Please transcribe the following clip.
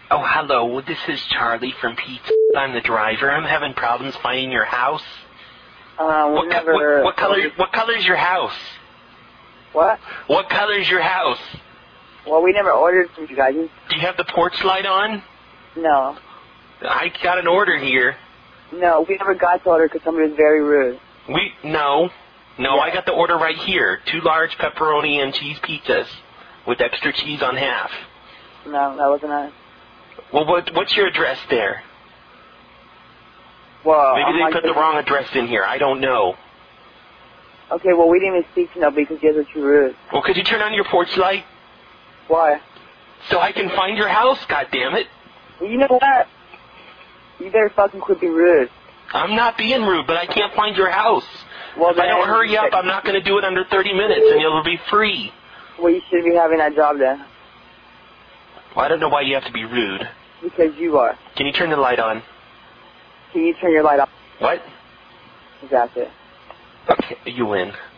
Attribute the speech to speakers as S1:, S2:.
S1: Oh, hello. This is Charlie from Pizza. I'm the driver. I'm having problems finding your house.
S2: What
S1: color is your house?
S2: What?
S1: What color is your house?
S2: Well, we never ordered from you guys.
S1: Do you have the porch light on?
S2: No.
S1: I got an order here.
S2: No, we never got to order because somebody was very rude.
S1: No,
S2: Yeah.
S1: I got the order right here. 2 large pepperoni and cheese pizzas with extra cheese on half.
S2: No, that wasn't us.
S1: Well, what's your address there?
S2: Well,
S1: Maybe they put the wrong address in here. I don't know.
S2: Okay, well, we didn't even speak to nobody because you guys were too rude.
S1: Well, could you turn on your porch light?
S2: Why?
S1: So I can find your house, goddammit.
S2: Well, you know what? You better fucking quit being rude.
S1: I'm not being rude, but I can't find your house.
S2: Well,
S1: if I don't hurry up, I'm not going to do it under 30 minutes, and it'll be free.
S2: Well, you should be having that job then.
S1: Well, I don't know why you have to be rude.
S2: Because you are.
S1: Can you turn the light on?
S2: Can you turn your light off?
S1: What?
S2: That's it.
S1: Okay, you win.